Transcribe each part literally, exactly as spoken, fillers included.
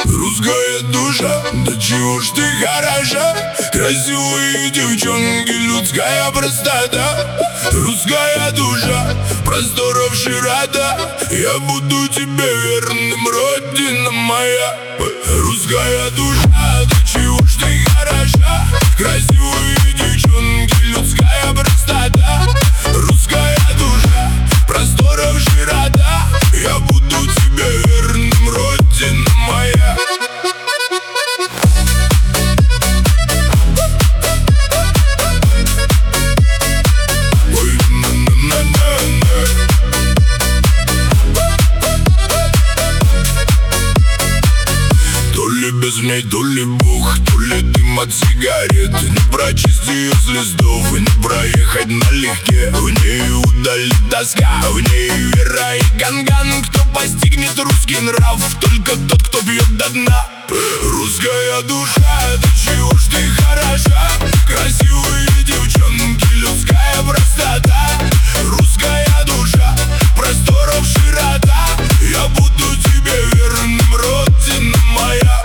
Русская душа, да чего ж ты хороша. Красивые девчонки, людская простота. Русская душа, просторов широта. Я буду тебе верным, родина моя. Русская душа, да чего ж ты хороша. Красивые девчонки, людская простота. Русская душа, просторов широта. Я буду тебе верным, родина моя. Без ней то ли Бог, то ли дым от сигарет. Не прочесть ее с листов, не проехать налегке. В ней удалит тоска, в ней вера и ганган. Кто постигнет русский нрав? Только тот, кто пьет до дна. Русская душа, да чего ж ты хороша. Красивые девчонки, людская простота. Русская душа, просторов широта. Я буду тебе верным, родина моя.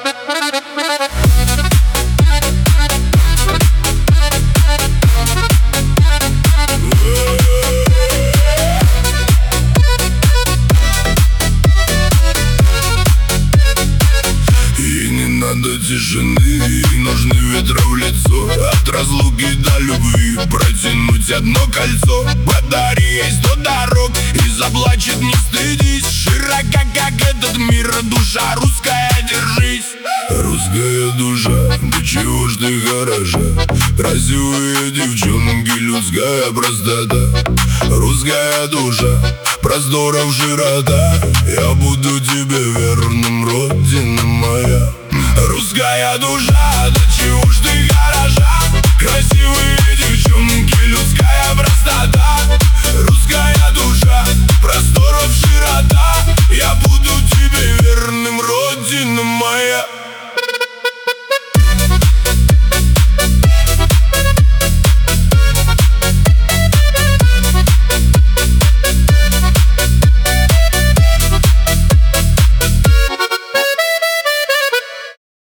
Надо тишины, ей нужны ветра в лицо. От разлуки до любви протянуть одно кольцо. Подари ей сто дорог и заплачет, не стыдись. Широка, как этот мир, душа русская, держись. Русская душа, да чего ж ты хороша. Красивые девчонки, людская простота. Русская душа, просторов широта. Я буду тебе